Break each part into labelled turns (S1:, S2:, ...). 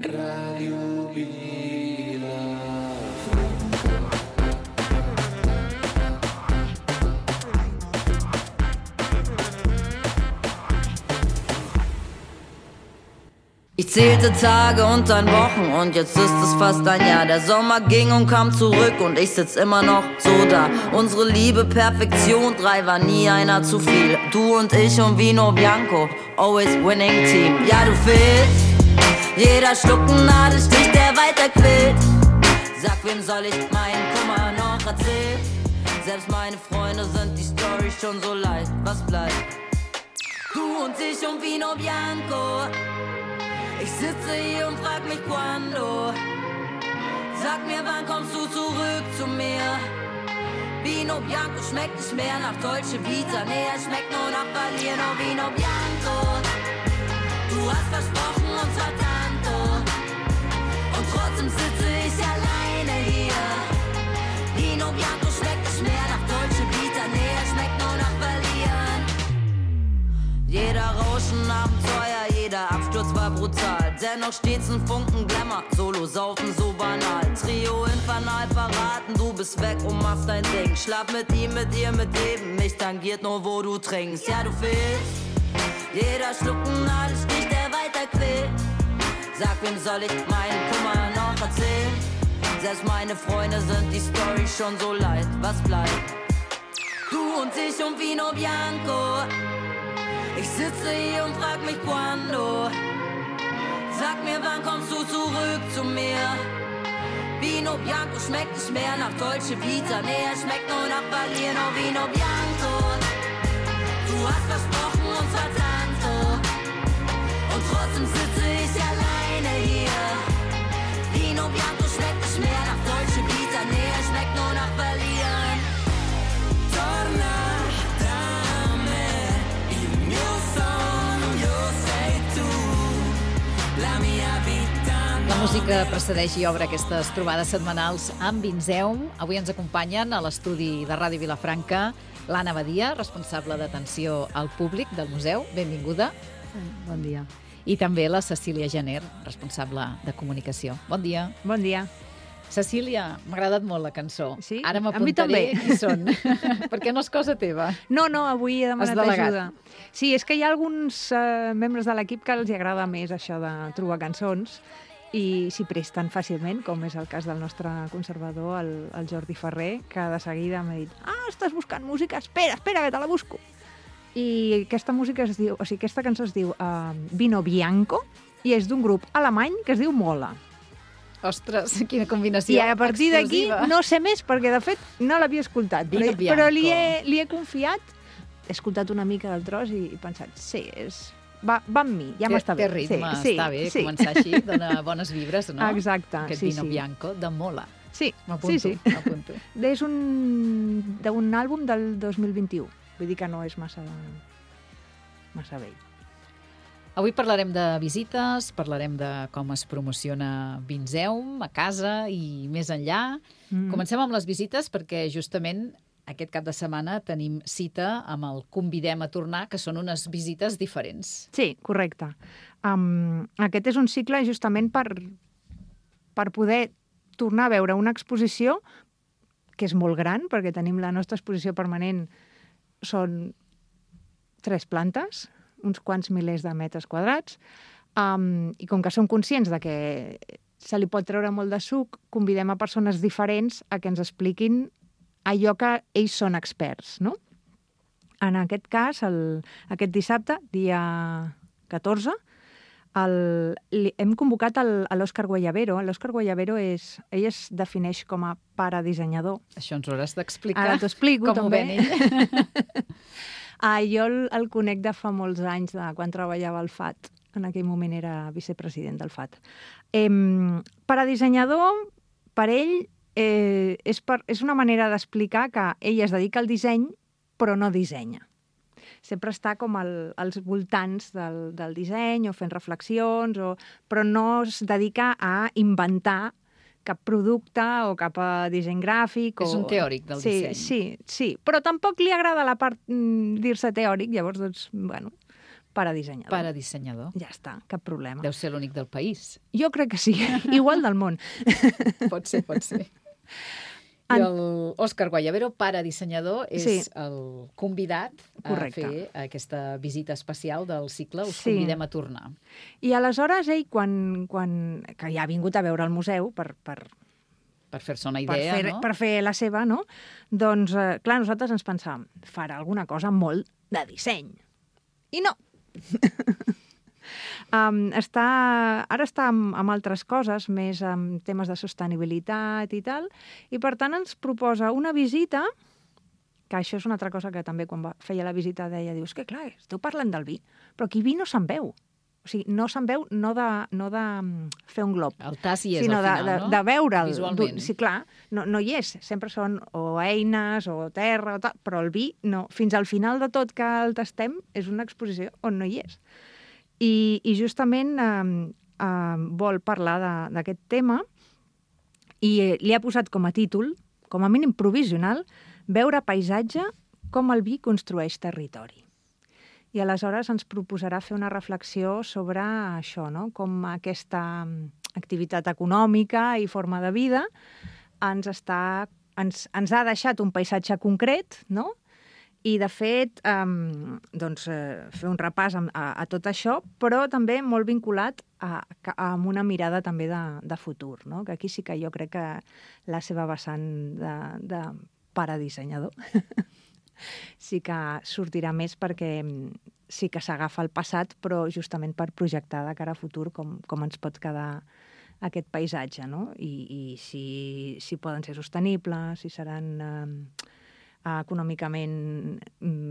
S1: Ràdio Vila.
S2: Ich zählte Tage und dann Wochen und jetzt ist es fast ein Jahr. Der Sommer ging und kam zurück und ich sitz immer noch so da. Unsere Liebe, Perfektion, 3 war nie einer zu viel. Du und ich und Vino Bianco, always winning team. Ja, du fehlst, jeder schluckt einen Nadelstich, der weiter quillt. Sag, wem soll ich meinen Kummer noch erzählen? Selbst meine Freunde sind die Story schon so leid, was bleibt? Du und ich und Vino Bianco. Ich sitze hier und frag mich quando. Sag mir, wann kommst du zurück zu mir? Vino Bianco schmeckt nicht mehr nach Dolce Vita. Nee, es schmeckt nur nach Berlin. Oh, Vino Bianco. Du hast versprochen und zwar tanto. Und trotzdem sitze ich alleine hier. Vino Bianco schmeckt nicht mehr nach Dolce Vita. Nee, es schmeckt nur nach Berlin. Jeder Rauschen, Abenteuer, jeder Absturz war brutal. Dennoch stets ein Funken Glamour, Solo saufen so banal. Trio infernal verraten, du bist weg und machst dein Ding. Schlaf mit ihm, mit ihr, mit dem, mich tangiert nur wo du trinkst. Ja, du fehlst, jeder schluckt einen Nadelstich, der weiter quillt. Sag, wem soll ich meinen Kummer noch erzählen? Selbst meine Freunde sind die Story schon so leid, was bleibt? Du und ich und Vino Bianco. Ich sitze hier und frag mich quando. Sag mir, wann kommst du zurück zu mir? Vino Bianco schmeckt nicht mehr nach Dolce Vita. Nee, er schmeckt nur nach Berlin. Oh, Vino Bianco. Du hast versprochen und zwar tanto. Und trotzdem sitze ich alleine hier. Vino Bianco schmeckt nicht mehr nach Dolce Vita. Nee, er schmeckt nur nach Berlin. Torna.
S3: La música precedeix i obre aquestes trobades setmanals amb Vinzeum. Avui ens acompanyen a l'estudi de Ràdio Vilafranca l'Anna Badia, responsable d'atenció al públic del museu. Benvinguda.
S4: Bon dia.
S3: I també la Cecília Janer, responsable de comunicació. Bon dia.
S4: Bon dia.
S3: Cecília, m'ha agradat molt la cançó.
S4: Sí?
S3: Ara
S4: A mi també.
S3: m'apuntaré qui són. Perquè no és cosa teva.
S4: No, avui he demanat
S3: delegat.
S4: ajuda. Sí, és que hi ha alguns membres de l'equip que els agrada més això de trobar cançons i s'hi presten fàcilment, com és el cas del nostre conservador, el Jordi Ferrer, que de seguida m'ha dit estàs buscant música? Espera, que te la busco. I aquesta música es diu, aquesta cançó es diu Vino Bianco i és d'un grup alemany que es diu Mola.
S3: Ostres, quina combinació
S4: I a partir d'aquí
S3: explosiva.
S4: no sé més, perquè de fet no l'havia escoltat,
S3: Vino
S4: però li
S3: Bianco.
S4: he confiat, he escoltat una mica del tros i he pensat, sí, va amb mi, ja m'està bé.
S3: Té ritme,
S4: sí,
S3: està bé,
S4: sí.
S3: començar així, dona bones vibres, no?
S4: Exacte,
S3: Aquest
S4: sí,
S3: Vino
S4: sí.
S3: Bianco de Mola.
S4: Sí,
S3: M'apunto,
S4: sí.
S3: m'apunto.
S4: És d'un àlbum del 2021, vull dir que no és massa vell.
S3: Avui parlarem de visites, parlarem de com es promociona Vinzeum a casa i més enllà. Comencem amb les visites perquè justament aquest cap de setmana tenim cita amb el Convidem a tornar, que són unes visites diferents.
S4: Sí, correcte. Aquest és un cicle justament per poder tornar a veure una exposició que és molt gran, perquè tenim la nostra exposició permanent, són 3 plantes, uns quants milers de metres quadrats, i com que som conscients de que se li pot treure molt de suc, convidem a persones diferents a que ens expliquin allò que ells són experts, no? En aquest cas, aquest dissabte, dia 14, hem convocat a l'Òscar Guayabero. L'Òscar Guayabero ell es defineix com a paredissenyador.
S3: Això ens ho hauràs d'explicar.
S4: Ara t'ho explico,
S3: com
S4: també.
S3: ho ven ell.
S4: Jo el conec de fa molts anys, de quan treballava al FAT. En aquell moment era vicepresident del FAT. Paredissenyador, per ell, és una manera d'explicar que ell es dedica al disseny, però no dissenya. Sempre està com als voltants del disseny o fent reflexions, però no es dedica a inventar cap producte o cap disseny gràfic.
S3: És un teòric del disseny.
S4: Sí, però tampoc li agrada la part dir-se teòric, llavors, doncs, bueno, paradissenyador.
S3: Paradissenyador.
S4: Ja està, cap problema.
S3: Deu ser l'únic del país.
S4: Jo crec que sí, igual del món.
S3: Pot ser. I l'Òscar Guayabero, paradissenyador, és el convidat a fer aquesta visita especial del cicle Us convidem a tornar.
S4: I aleshores ell, que ja ha vingut a veure el museu per
S3: fer-se una idea, no?
S4: Per fer la seva, no? Doncs, clar, nosaltres ens pensàvem, farà alguna cosa molt de disseny. I no! Ara està amb altres coses, més amb temes de sostenibilitat i tal, i per tant ens proposa una visita, que això és una altra cosa que també quan feia la visita deia, dius que clar, esteu parlant del vi, però aquí vi no se'n veu. O sigui, no se'n veu no de fer un glob.
S3: El tas hi és
S4: sinó
S3: al final, no?
S4: de veure'l.
S3: Visualment.
S4: Sí, clar, no hi és. Sempre són o eines o terra, o tal, però el vi no. Fins al final de tot que el tastem és una exposició on no hi és. I justament vol parlar d'aquest tema i li ha posat com a títol, com a mínim provisional, Veure paisatge com el vi construeix territori. I aleshores ens proposarà fer una reflexió sobre això, no? Com aquesta activitat econòmica i forma de vida ens ha deixat un paisatge concret, no? I, de fet, fer un repàs a tot això, però també molt vinculat amb una mirada també de futur, no? Que aquí sí que jo crec que la seva vessant de paradissenyador sí que sortirà més, perquè sí que s'agafa el passat, però justament per projectar de cara a futur com ens pot quedar aquest paisatge, no? I si poden ser sostenibles, si seran econòmicament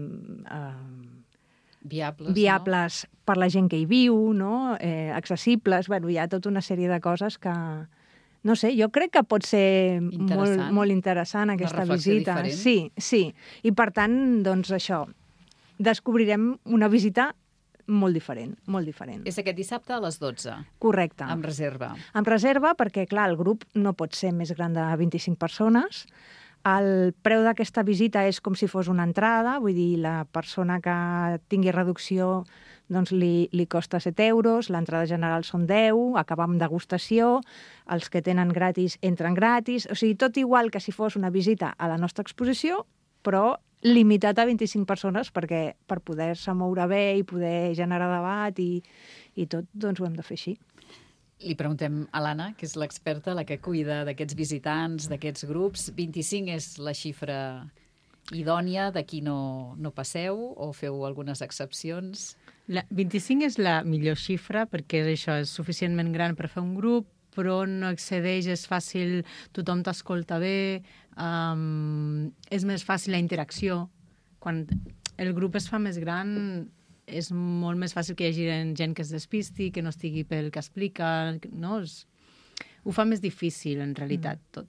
S4: viables per la gent que hi viu, no? Accessibles. Bueno, hi ha tota una sèrie de coses que, no sé, jo crec que pot ser molt interessant aquesta visita.
S3: Diferent.
S4: Sí. I per tant, doncs això, descobrirem una visita molt diferent, molt diferent.
S3: És aquest dissabte a les 12.
S4: Correcte.
S3: Amb reserva.
S4: Amb reserva perquè, clar, el grup no pot ser més gran de 25 persones. El preu d'aquesta visita és com si fos una entrada, vull dir, la persona que tingui reducció doncs li costa 7 euros, l'entrada general són 10, acabar amb degustació, els que tenen gratis entren gratis, o sigui, tot igual que si fos una visita a la nostra exposició, però limitat a 25 persones perquè per poder-se moure bé i poder generar debat i tot, doncs ho hem de fer així.
S3: Li preguntem a l'Anna, que és l'experta, la que cuida d'aquests visitants, d'aquests grups. 25 és la xifra idònia, d'aquí no passeu o feu algunes excepcions?
S1: 25 és la millor xifra perquè això és suficientment gran per fer un grup, però no excedeix, és fàcil, tothom t'escolta bé, és més fàcil la interacció. Quan el grup es fa més gran, és molt més fàcil que hi hagi gent que es despisti, que no estigui pel que explica, no? Ho fa més difícil, en realitat, tot.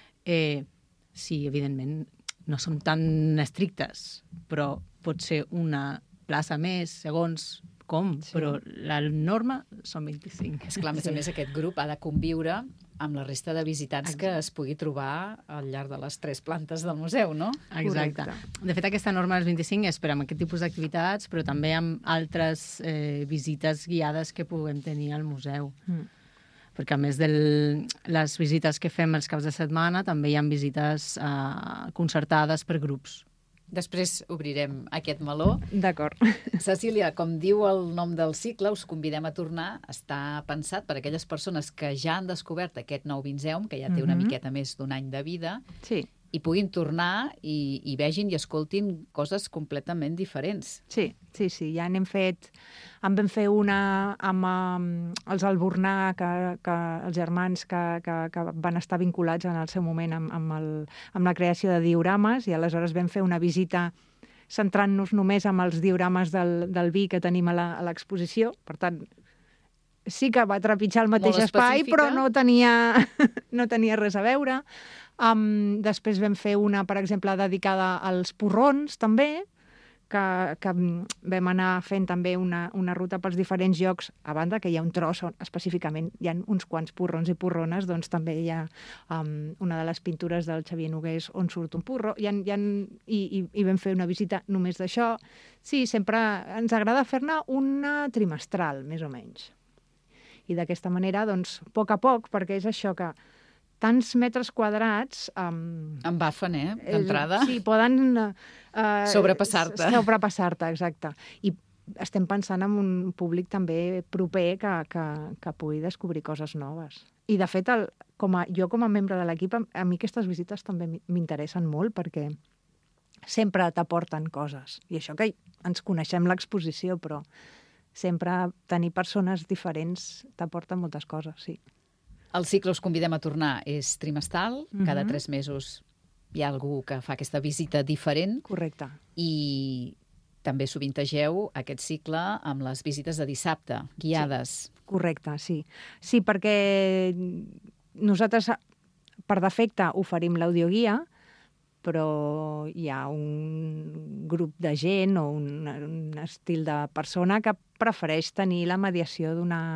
S1: Sí, evidentment, no som tan estrictes, però pot ser una plaça més, segons com, sí. Però la norma són 25.
S3: És clar, a més, aquest grup ha de conviure amb la resta de visitants que es pugui trobar al llarg de les 3 plantes del museu, no?
S1: Exacte. De fet, aquesta norma dels 25 és per a aquest tipus d'activitats, però també amb altres visites guiades que puguem tenir al museu. Perquè a més de les visites que fem els caps de setmana, també hi ha visites concertades per grups.
S3: Després obrirem aquest meló.
S4: D'acord.
S3: Cecília, com diu el nom del cicle, Us convidem a tornar, està pensat per a aquelles persones que ja han descobert aquest nou Vinzeum, que ja té una miqueta més d'un any de vida,
S4: sí.
S3: I puguin tornar i vegin i escoltin coses completament diferents.
S4: Sí. Ja n'hem fet... En vam fer una amb els Albornà, que els germans que van estar vinculats en el seu moment amb la creació de diorames, i aleshores vam fer una visita centrant-nos només amb els diorames del vi que tenim a l'exposició. Per tant, sí que va trepitjar el mateix espai, però no tenia res a veure. Després vam fer una, per exemple, dedicada als porrons, també, que vam anar fent també una ruta pels diferents llocs, a banda que hi ha un tros on específicament hi ha uns quants porrons i porrones, doncs també hi ha una de les pintures del Xavier Nogués on surt un porro, i vam fer una visita només d'això. Sí, sempre ens agrada fer-ne una trimestral, més o menys. I d'aquesta manera, doncs, a poc, perquè és això que tants metres quadrats...
S3: Embafen, d'entrada.
S4: Sí, poden...
S3: Sobrepassar-te.
S4: Sobrepassar-te, exacte. I estem pensant en un públic també proper que pugui descobrir coses noves. I, de fet, jo com a membre de l'equip, a mi aquestes visites també m'interessen molt perquè sempre t'aporten coses. I això que ens coneixem l'exposició, però sempre tenir persones diferents t'aporten moltes coses, sí.
S3: El cicle Us convidem a tornar és trimestral, cada 3 mesos hi ha algú que fa aquesta visita diferent.
S4: Correcte.
S3: I també sovintegeu aquest cicle amb les visites de dissabte, guiades.
S4: Sí, correcte, sí. Sí, perquè nosaltres, per defecte, oferim l'audioguia, però hi ha un grup de gent o un estil de persona que prefereix tenir la mediació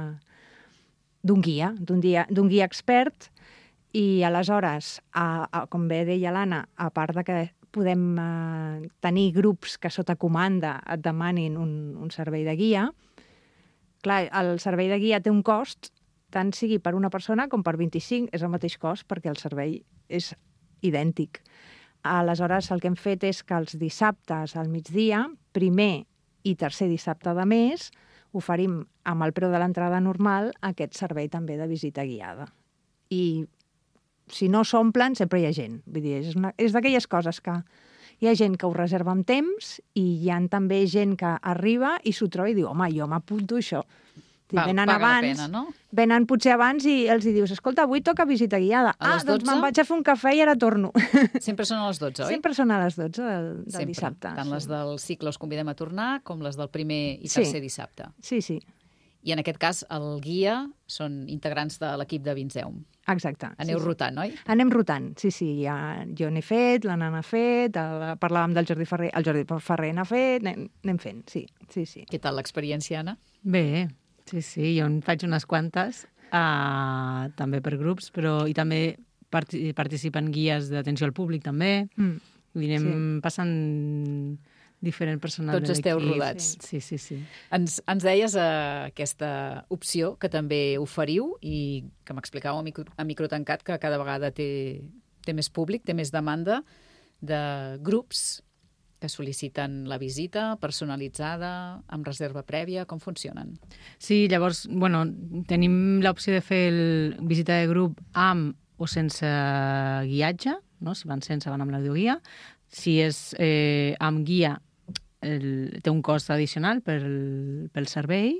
S4: d'un guia expert, i aleshores, com bé deia l'Anna, a part de que podem tenir grups que sota comanda et demanin un servei de guia, clar, el servei de guia té un cost, tant sigui per una persona com per 25, és el mateix cost perquè el servei és idèntic. Aleshores, el que hem fet és que els dissabtes al migdia, primer i tercer dissabte de mes, oferim amb el preu de l'entrada normal aquest servei també de visita guiada. I si no s'omplen, sempre hi ha gent. Vull dir, és d'aquelles coses que hi ha gent que ho reserva amb temps i hi ha també gent que arriba i s'ho troba i diu, home, jo m'apunto això. Venen abans,
S3: la pena, no?
S4: Venen potser abans i els hi dius, escolta, avui toca visita guiada. Doncs me'n vaig a fer un cafè i ara torno.
S3: Sempre són a les 12, oi?
S4: Sempre són a les 12 del dissabte.
S3: Tant les del cicle Us convidem a tornar com les del primer i tercer dissabte.
S4: Sí.
S3: I en aquest cas el guia són integrants de l'equip de Vinzeum.
S4: Exacte.
S3: Aneu rotant, oi?
S4: Anem rotant, sí. Jo n'he fet, l'Anna n'ha fet, parlàvem del Jordi Ferrer, el Jordi Ferrer n'ha fet, anem fent, sí.
S3: Què tal l'experiència, Anna?
S1: Bé, sí, jo en faig unes quantes, també per grups, i també participen guies d'atenció al públic, també. Anem passant diferent personal de l'equip.
S3: Tots esteu rodats.
S1: Sí.
S3: Ens deies aquesta opció que també oferiu i que m'explicàveu a micro tancat que cada vegada té més públic, té més demanda de grups que sol·liciten la visita personalitzada, amb reserva prèvia. Com funcionen?
S1: Sí, llavors, tenim l'opció de fer visita de grup amb o sense guiatge, no? Si van sense, van amb l'audioguia. Si és amb guia, té un cost addicional pel servei.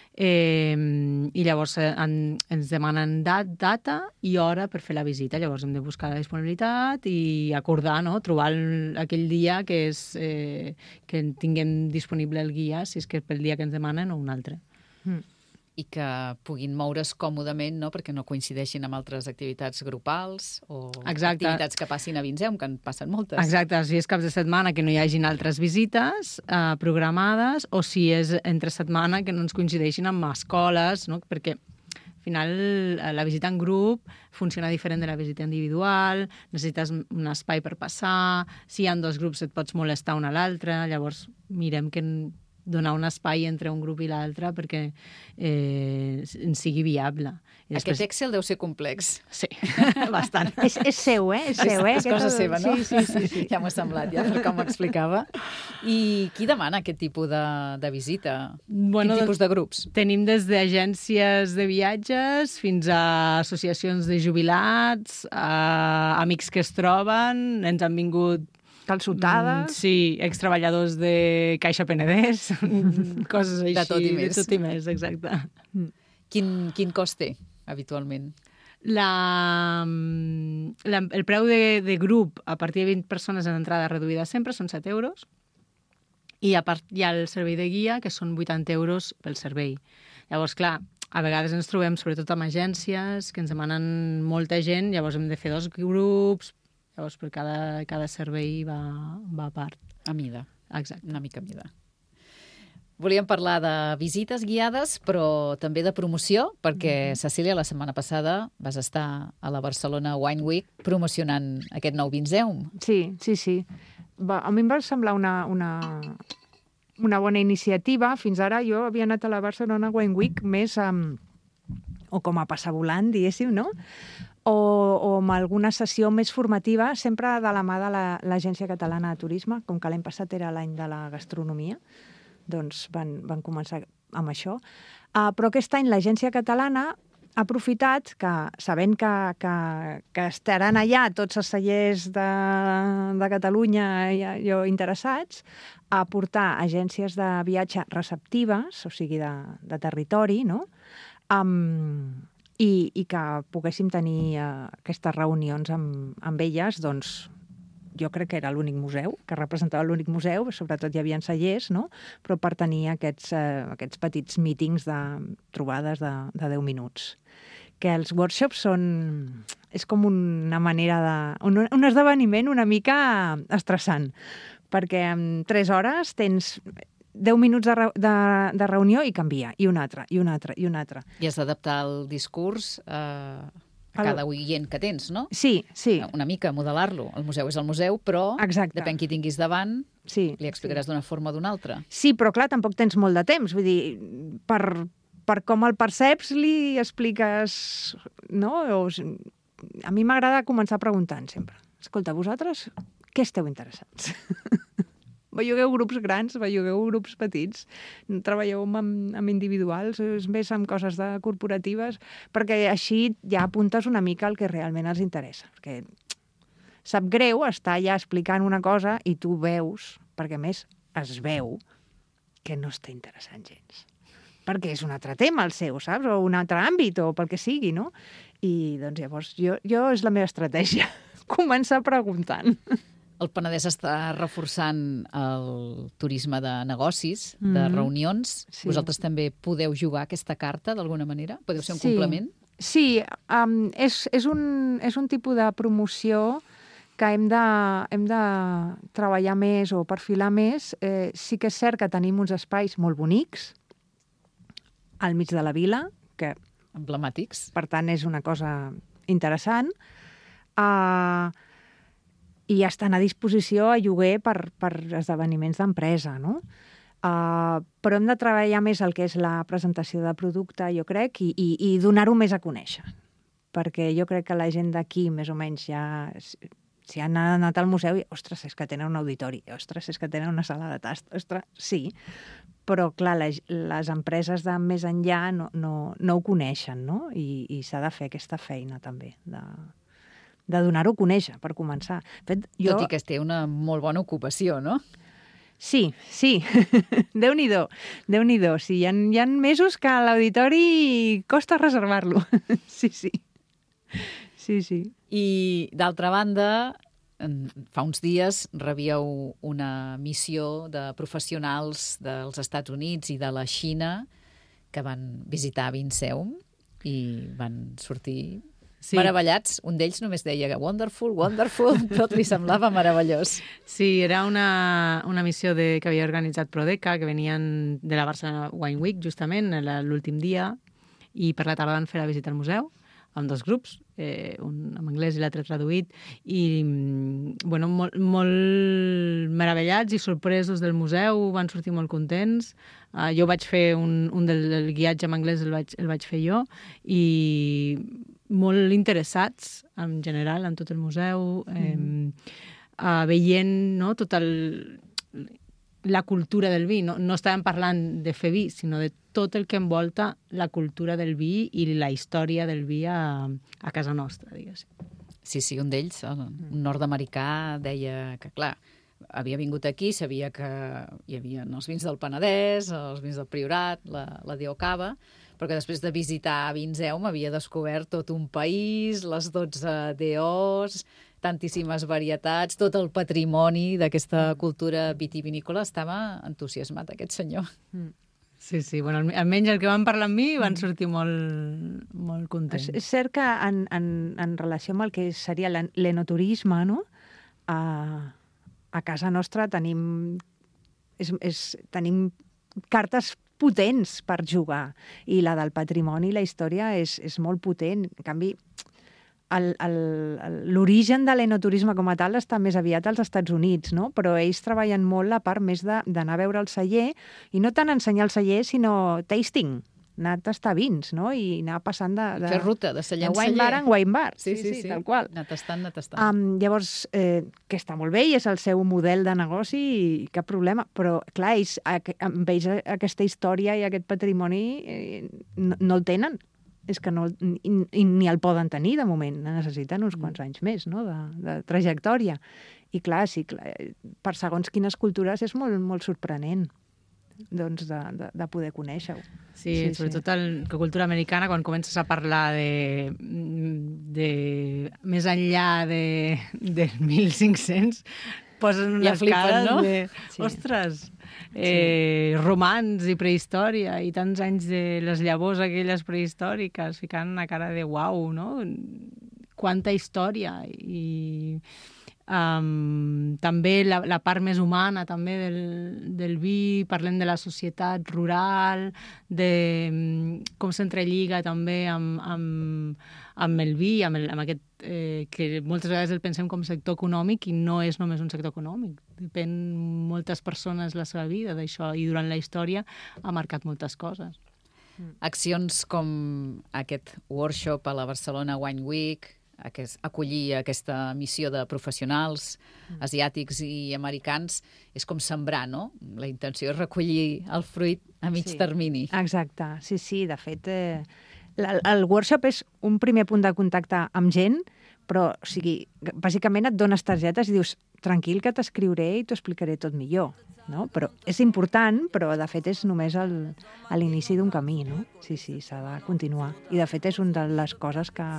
S1: I llavors ens demanen data i hora per fer la visita. Llavors hem de buscar la disponibilitat i acordar, no? Trobar aquell dia que tinguem disponible el guia, si és que pel dia que ens demanen o un altre.
S3: I que puguin moure's còmodament, no? Perquè no coincideixin amb altres activitats grupals o activitats que passin a Vinzeum, que en passen moltes.
S1: Exacte, si és caps de setmana que no hi hagin altres visites programades, o si és entre setmana que no ens coincideixin amb escoles, no? Perquè al final la visita en grup funciona diferent de la visita individual, necessites un espai per passar, si hi ha 2 grups et pots molestar un a l'altre, llavors mirem que donar un espai entre un grup i l'altre perquè ens sigui viable.
S3: Aquest Excel deu ser complex.
S1: Sí, bastant.
S4: És seu, És seu,
S3: És cosa seva, no?
S4: Sí.
S3: Ja m'ho ha semblat, per com ho explicava. I qui demana aquest tipus de visita? Quin tipus de grups?
S1: Tenim des d'agències de viatges fins a associacions de jubilats, amics que es troben, ens han vingut
S4: calçotades.
S1: Sí, extreballadors de Caixa Penedès, coses així.
S3: De tot i més.
S1: De tot i més, exacte.
S3: Quin cost té, habitualment?
S1: El preu de grup a partir de 20 persones en entrada reduïda sempre són 7 euros i a part hi ha el servei de guia, que són 80 euros pel servei. Llavors, clar, a vegades ens trobem sobretot amb agències que ens demanen molta gent, llavors hem de fer 2 grups. Llavors, per cada servei va a part.
S3: A mida.
S1: Exacte.
S3: Una mica a mida. Volíem parlar de visites guiades, però també de promoció, perquè, Cecília, la setmana passada vas estar a la Barcelona Wine Week promocionant aquest nou Vinzeum.
S4: Sí. A mi em va semblar una bona iniciativa. Fins ara jo havia anat a la Barcelona Wine Week més o com a passavolant, diguéssim, no? O amb alguna sessió més formativa, sempre de la mà de l'Agència Catalana de Turisme, com que l'any passat era l'any de la gastronomia, doncs van començar amb això. Però aquest any l'Agència Catalana ha aprofitat que, sabent que estaran allà tots els cellers de Catalunya interessats, a portar agències de viatge receptives, o sigui, de territori, no? I que poguéssim tenir aquestes reunions amb elles, doncs jo crec que era l'únic museu, que representava l'únic museu, sobretot hi havia cellers, no? Però per tenir aquests petits mítings de trobades de 10 minuts. Que els workshops és com una manera un esdeveniment una mica estressant, perquè en 3 hores tens 10 minuts de reunió i canvia, i una altra. I
S3: has d'adaptar el discurs a cada oient que tens, no?
S4: Sí.
S3: Una mica, modelar-lo. El museu és el museu, però
S4: exacte,
S3: depèn qui tinguis davant, li explicaràs d'una forma o d'una altra.
S4: Sí, però clar, tampoc tens molt de temps. Vull dir, per com el perceps li expliques, no? A mi m'agrada començar preguntant sempre. Escolta, vosaltres, què esteu interessats? Bellugueu grups grans, bellugueu grups petits, treballeu amb individuals, més amb coses corporatives, perquè així ja apuntes una mica el que realment els interessa. Perquè sap greu estar allà explicant una cosa i tu veus, perquè a més es veu, que no està interessant gens. Perquè és un altre tema el seu, saps? O un altre àmbit, o pel que sigui, no? I doncs llavors jo és la meva estratègia, començar preguntant.
S3: El Penedès està reforçant el turisme de negocis, de reunions. Sí. Vosaltres també podeu jugar aquesta carta d'alguna manera? Podeu ser un complement?
S4: Sí, és un tipus de promoció que hem de treballar més o perfilar més. Sí que és cert que tenim uns espais molt bonics al mig de la vila, que
S3: emblemàtics.
S4: Per tant, és una cosa interessant. I estan a disposició a lloguer per esdeveniments d'empresa, no? Però hem de treballar més el que és la presentació de producte, jo crec, i donar-ho més a conèixer. Perquè jo crec que la gent d'aquí, més o menys, ja si han anat al museu, ostres, és que tenen un auditori, ostres, és que tenen una sala de tast, ostres, sí. Però, clar, les empreses de més enllà no ho coneixen, no? I s'ha de fer aquesta feina, també, de donar-ho a conèixer, per començar.
S3: Tot i que es té una molt bona ocupació, no?
S4: Sí. Déu-n'hi-do. Sí, hi ha mesos que l'auditori costa reservar-lo. Sí.
S3: I, d'altra banda, fa uns dies rebíeu una missió de professionals dels Estats Units i de la Xina que van visitar Vinzeum i van sortir meravellats. Un d'ells només deia wonderful, tot li semblava meravellós.
S1: Sí, era una missió que havia organitzat Prodeca, que venien de la Barcelona Wine Week, justament, l'últim dia, i per la tarda van fer la visita al museu, amb 2 grups, un en anglès i l'altre traduït, i bueno, molt meravellats i sorpresos del museu, van sortir molt contents. Jo vaig fer un del guiatge en anglès, el vaig fer jo, i molt interessats, en general, en tot el museu, veient, no, tota la cultura del vi. No estàvem parlant de fer vi, sinó de tot el que envolta la cultura del vi i la història del vi a casa nostra, diguéssim.
S3: Sí, un d'ells, un nord-americà, deia que, clar, havia vingut aquí, sabia que hi havia els vins del Penedès, els vins del Priorat, la DO Cava, però que després de visitar Vinzeum havia descobert tot un país, les 12 DOs, tantíssimes varietats, tot el patrimoni d'aquesta cultura vitivinícola. Estava entusiasmat, aquest senyor.
S1: Sí, bueno, almenys el que van parlar amb mi van sortir molt contents.
S4: És cert que en relació amb el que seria l'enoturisme, no? A casa nostra tenim tenim cartes potents per jugar, i la del patrimoni i la història és molt potent. En canvi, l'origen de l'enoturisme com a tal està més aviat als Estats Units, no? Però ells treballen molt la part més d'anar a veure el celler, i no tant ensenyar el celler, sinó tasting, anar a tastar vins, no? I anar passant de
S3: fer ruta, de celler en celler.
S4: Wine bar en wine bar.
S3: Sí,
S4: tal qual.
S3: Anar tastant.
S4: Llavors, que està molt bé i és el seu model de negoci i cap problema, però clar, amb ells aquesta història i aquest patrimoni no el tenen. És que ni el poden tenir de moment, necessiten uns quants anys més, no?, de trajectòria. I clar, per segons quines cultures és molt, molt sorprenent, doncs, de poder conèixer-ho.
S1: Sí, sobretot la cultura americana, quan comences a parlar de més enllà de 1500, posen unes cares, no? Ostres, romans i prehistòria i tants anys de les llavors aquelles prehistòriques, ficant una cara de uau, no? Quanta història. I també la part més humana també del vi, parlem de la societat rural, de com s'entrelliga també amb el vi, amb aquest que moltes vegades el pensem com sector econòmic i no és només un sector econòmic. Depèn moltes persones la seva vida d'això, i durant la història ha marcat moltes coses.
S3: Accions com aquest workshop a la Barcelona Wine Week, acollir aquesta missió de professionals asiàtics i americans, és com sembrar, no? La intenció és recollir el fruit a mig termini.
S4: Exacte, sí. De fet, el workshop és un primer punt de contacte amb gent, però, o sigui, bàsicament et dones targetes i dius, tranquil, que t'escriuré i t'ho explicaré tot millor, no? Però és important, però de fet és només a l'inici d'un camí, no? Sí, s'ha de continuar. I de fet és una de les coses que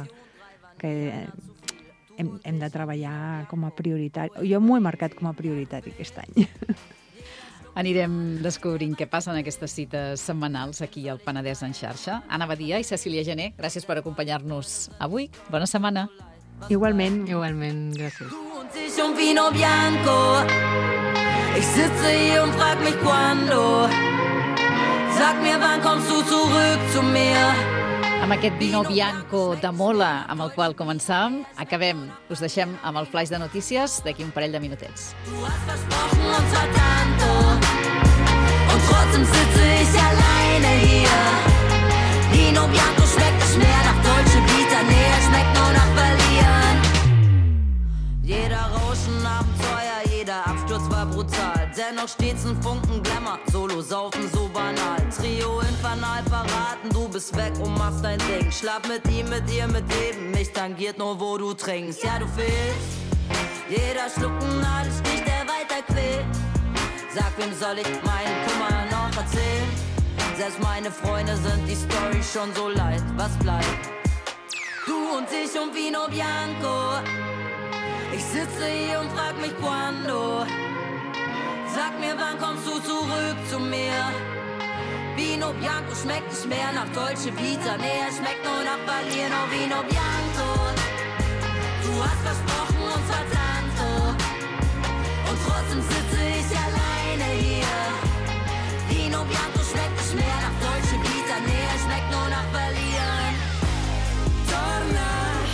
S4: hem de treballar com a prioritari. Jo m'ho he marcat com a prioritari aquest any.
S3: Anirem descobrint què passa en aquestes cites setmanals aquí al Penedès en xarxa. Anna Badia i Cecília Gené, gràcies per acompanyar-nos avui. Bona setmana.
S4: Igualment,
S1: gràcies.
S2: Ich und Vino Bianco. Ich sitze hier und frag mich cuando. Sag mir, wann kommst du zurück zu mir?
S3: Amb aquest Vino Bianco de Mola, amb el qual començàvem, acabem. Us deixem amb el flaix de notícies d'aquí un parell de minutets.
S2: Du hast versprochen und zwar tanto. Und trotzdem sitze ich alleine hier. Vino Bianco schmeckt nicht mehr nach Dolce Vita. Nee, er schmeckt nur nach Verlieren. Jeder Rauschen Abenteuer, jeder Absturz war brutal. Dennoch stets ein Funken Glamour, Solo saufen so banal. Trio infernal verraten, du bist weg und machst dein Ding. Schlaf mit ihm, mit ihr, mit jedem, mich tangiert nur wo du trinkst. Ja, du fehlst, jeder Schluck ein Nadelstich, der weiter quält. Sag, wem soll ich meinen Kummer noch erzählen? Selbst meine Freunde sind die Story schon so leid, was bleibt? Du und ich und Vino Bianco. Ich sitze hier und frag mich cuando. Sag mir, wann kommst du zurück zu mir? Vino Bianco schmeckt nicht mehr nach Dolce Vita. Nee, er schmeckt nur nach Berlin. Oh, Vino Bianco. Du hast versprochen und zwar tanto. Und trotzdem sitze ich alleine hier. Vino Bianco schmeckt nicht mehr nach Dolce Vita. Nee, er schmeckt nur nach Berlin. Torna.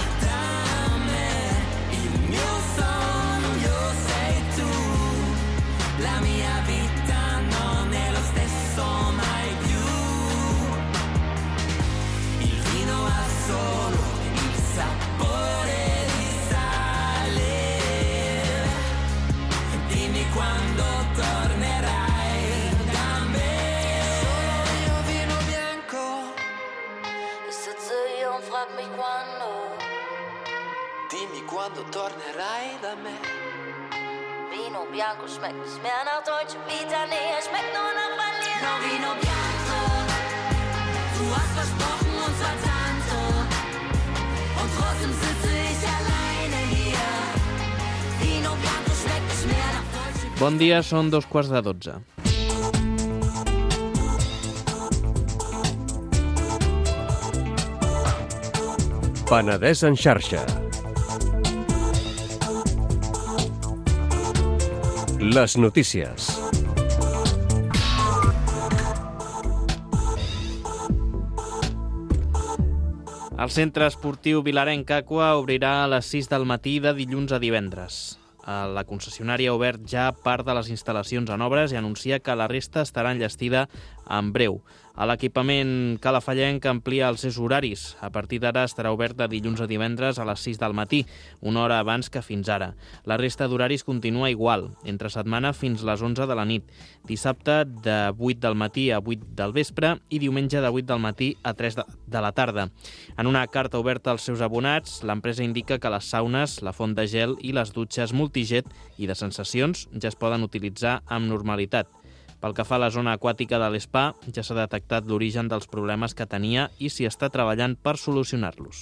S2: La mia vita non è lo stesso mai più. Il vino ha solo il sapore di sale. Dimmi quando tornerai da me. Solo io vino bianco. Ich sitze hier und frag mich quando. Dimmi quando tornerai da me. Vino Bianco schmeckt nicht mehr nach Dolce Vita, nee, er schmeckt nur nach Berlin. No, Vino Bianco, du hast versprochen und zwar tanto. Und trotzdem sitze ich alleine hier. Vino Bianco schmeckt nicht mehr nach Dolce Vita.
S5: Bon dia, són 12:45.
S6: Penedès en xarxa. Les notícies.
S5: El centre esportiu vilarenc Aqua obrirà a les 6 del matí de dilluns a divendres. La concessionària ha obert ja part de les instal·lacions en obres i anuncia que la resta estarà enllestida en breu. L'equipament calafallenc amplia els seus horaris. A partir d'ara estarà obert de dilluns a divendres a les 6 del matí, una hora abans que fins ara. La resta d'horaris continua igual, entre setmana fins les 11 de la nit, dissabte de 8 del matí a 8 del vespre i diumenge de 8 del matí a 3 de la tarda. En una carta oberta als seus abonats, l'empresa indica que les saunes, la font de gel i les dutxes multijet i de sensacions ja es poden utilitzar amb normalitat. Pel que fa a la zona aquàtica de l'Spa, ja s'ha detectat l'origen dels problemes que tenia i s'hi està treballant per solucionar-los.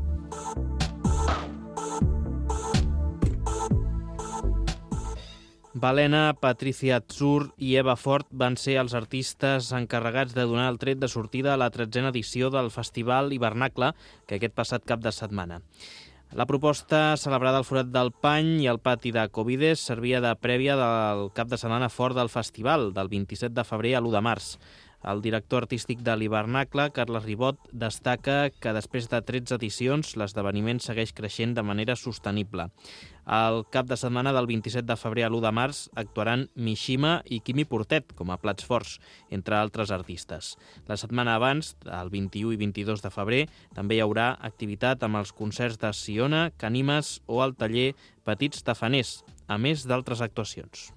S5: Valena, Patricia Atzur i Eva Fort van ser els artistes encarregats de donar el tret de sortida a la 13a edició del Festival Hivernacle, que aquest passat cap de setmana. La proposta, celebrada al Forat del Pany i al pati de Covides, servia de prèvia del cap de setmana fort del festival, del 27 de febrer a l'1 de març. El director artístic de l'Hivernacle, Carles Ribot, destaca que després de 13 edicions l'esdeveniment segueix creixent de manera sostenible. Al cap de setmana del 27 de febrer a l'1 de març actuaran Mishima i Quimi Portet com a plats forts, entre altres artistes. La setmana abans, el 21 i 22 de febrer, també hi haurà activitat amb els concerts de Siona, Canimes o el taller Petits Tafaners, a més d'altres actuacions.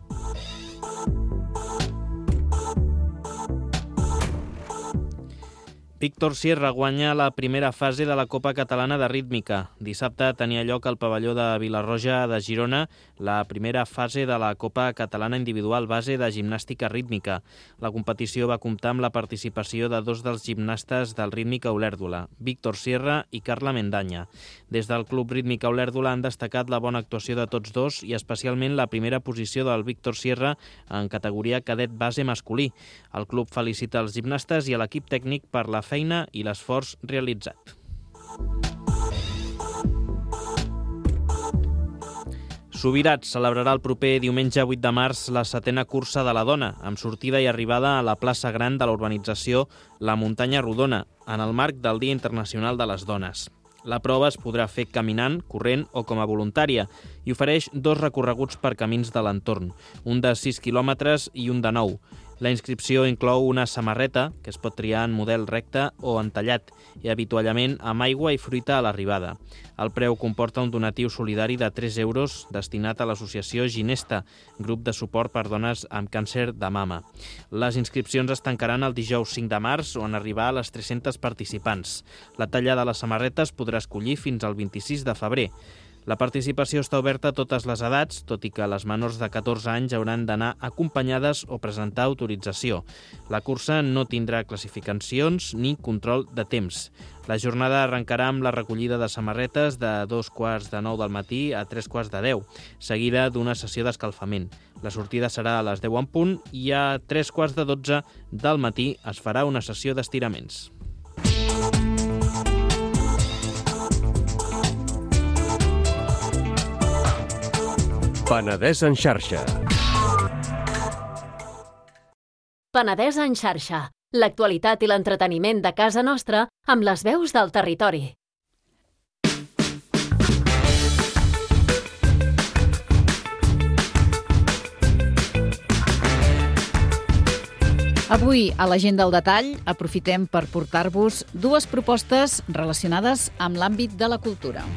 S5: Víctor Sierra guanya la primera fase de la Copa Catalana de Rítmica. Dissabte tenia lloc al pavelló de Vilarroja de Girona la primera fase de la Copa Catalana Individual Base de Gimnàstica Rítmica. La competició va comptar amb la participació de dos dels gimnastes del Rítmica Olèrdola, Víctor Sierra i Carla Mendanya. Des del Club Rítmica Olèrdola han destacat la bona actuació de tots dos i especialment la primera posició del Víctor Sierra en categoria cadet base masculí. El club felicita els gimnastes i a l'equip tècnic per la feina i l'esforç realitzat. Subirats celebrarà el proper diumenge 8 de març la 7a cursa de la dona, amb sortida i arribada a la plaça gran de la urbanització La Muntanya Rodona, en el marc del Dia Internacional de les Dones. La prova es podrà fer caminant, corrent o com a voluntària i ofereix dos recorreguts per camins de l'entorn, un de 6 quilòmetres i un de 9. La inscripció inclou una samarreta, que es pot triar en model recte o en tallat, i avituallament amb aigua i fruita a l'arribada. El preu comporta un donatiu solidari de 3 euros destinat a l'associació Ginesta, grup de suport per dones amb càncer de mama. Les inscripcions es tancaran el dijous 5 de març, on arribar a les 300 participants. La talla de la samarreta es podrà escollir fins al 26 de febrer. La participació està oberta a totes les edats, tot i que les menors de 14 anys hauran d'anar acompanyades o presentar autorització. La cursa no tindrà classificacions ni control de temps. La jornada arrencarà amb la recollida de samarretes de 2:45 del matí a 3:10, seguida d'una sessió d'escalfament. La sortida serà a les 10 en punt i a 3:12 del matí es farà una sessió d'estiraments.
S6: Penedès en xarxa.
S7: Penedès en xarxa. L'actualitat i l'entreteniment de casa nostra amb les veus del territori.
S3: Avui, a l'Agenda al detall, aprofitem per portar-vos dues propostes relacionades amb l'àmbit de la cultura.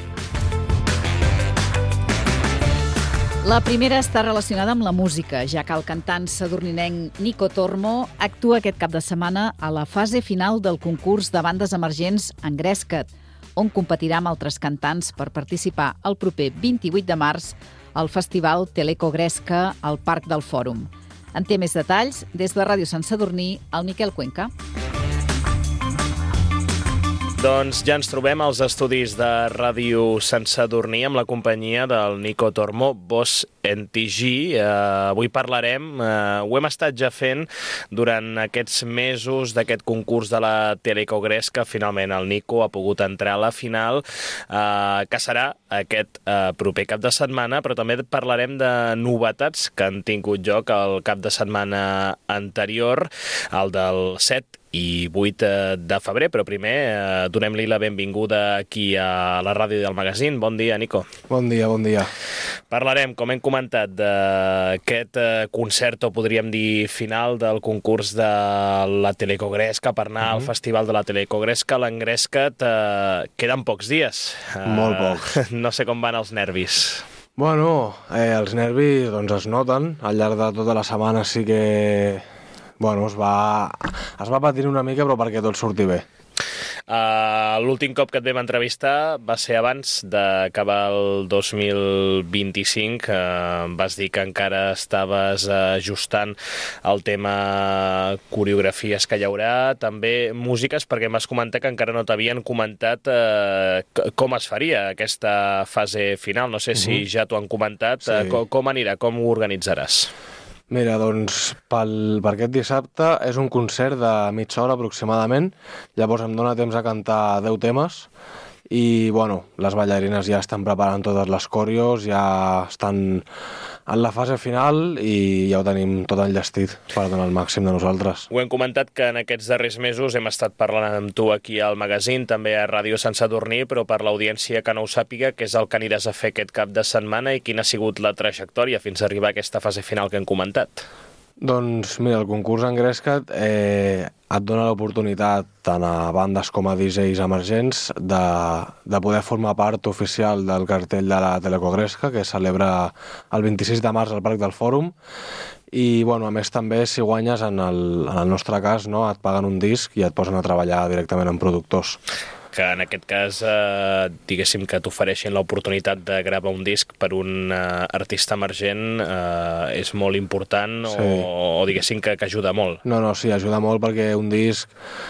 S3: La primera està relacionada amb la música, ja que el cantant sadurninenc Nico Tormo actua aquest cap de setmana a la fase final del concurs de bandes emergents Engresca't, on competirà amb altres cantants per participar el proper 28 de març al Festival Teleco Gresca al Parc del Fòrum. En té més detalls, des de Ràdio Sant Sadurní, el Miquel Cuenca.
S8: Doncs ja ens trobem als estudis de Ràdio Sant Sadurní amb la companyia del Nico Tormo, Boss NTG. Avui parlarem, ho hem estat ja fent durant aquests mesos d'aquest concurs de la Teleco Gresca. Finalment el Nico ha pogut entrar a la final, que serà aquest proper cap de setmana, però també parlarem de novetats que han tingut lloc el cap de setmana anterior, el del 7 i 8 de febrer, però primer donem-li la benvinguda aquí a la ràdio del magazín. Bon dia, Nico.
S9: Bon dia, bon dia.
S8: Parlarem, com hem comentat, d'aquest concert, o podríem dir final, del concurs de la Telecogresca per anar al Festival de la Telecogresca. L'Engresca't queden pocs dies.
S9: Molt pocs.
S8: No sé com van els nervis.
S9: Bueno, els nervis doncs, es noten. Al llarg de tota la setmana sí que es va patir una mica, però perquè tot surti bé.
S8: L'últim cop que et vam entrevistar va ser abans d'acabar el 2025. Vas dir que encara estaves ajustant el tema coreografies que hi haurà, també músiques, perquè m'has comentat que encara no t'havien comentat com es faria aquesta fase final. No sé si ja t'ho han comentat. Sí. Com anirà? Com ho organitzaràs?
S9: Mira, doncs, per aquest dissabte és un concert de mitja hora aproximadament, llavors em dóna temps a cantar 10 temes i, les ballarines ja estan preparant totes les coreos, ja estan en la fase final i ja ho tenim tot enllestit per donar el màxim de nosaltres.
S8: Ho hem comentat que en aquests darrers mesos hem estat parlant amb tu aquí al magazín, també a Ràdio Sant Sadurní, però per l'audiència que no ho sàpiga, què és el que aniràs a fer aquest cap de setmana i quina ha sigut la trajectòria fins a arribar a aquesta fase final que hem comentat?
S9: Doncs mira, el concurs Engresca't et dona l'oportunitat tant a bandes com a DJs emergents de poder formar part oficial del cartell de la Telecogresca, que es celebra el 26 de març al Parc del Fòrum, i a més també si guanyes, en el nostre cas, et paguen un disc i et posen a treballar directament amb productors.
S8: Que en aquest cas, diguéssim que t'ofereixin l'oportunitat de gravar un disc per un artista emergent és molt important, sí. o diguéssim que ajuda molt.
S9: No, sí, ajuda molt perquè un disc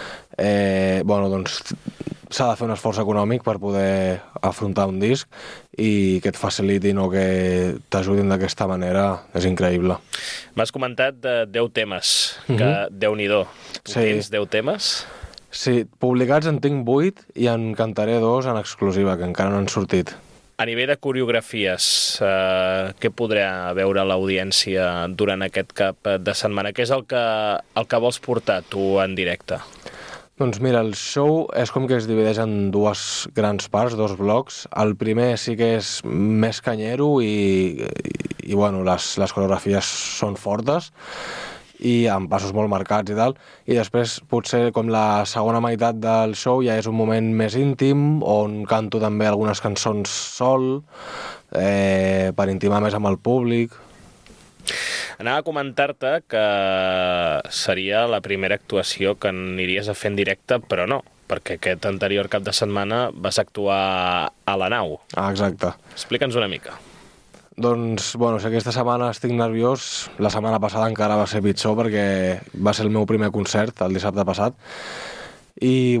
S9: s'ha de fer un esforç econòmic per poder afrontar un disc i que et facilitin o que t'ajudin d'aquesta manera és increïble.
S8: M'has comentat de 10 temes, que Déu-n'hi-do. Tu tens 10 temes?
S9: Sí, publicats en tinc 8 i en cantaré 2 en exclusiva, que encara no han sortit.
S8: A nivell de coreografies, què podrà veure l'audiència durant aquest cap de setmana? Què és el que vols portar tu en directe?
S9: Doncs mira, el show és com que es divideix en dues grans parts, 2 blocs. El primer sí que és més canyero i les coreografies són fortes i amb passos molt marcats i tal, i després potser com la segona meitat del show ja és un moment més íntim on canto també algunes cançons sol per intimar més amb el públic.
S8: Anava a comentar-te que seria la primera actuació que aniries a fer en directe, però no, perquè aquest anterior cap de setmana vas actuar a la Nau.
S9: Exacte.
S8: Explica'ns una mica.
S9: Doncs, si aquesta setmana estic nerviós, la setmana passada encara va ser pitjor perquè va ser el meu primer concert el dissabte passat. I,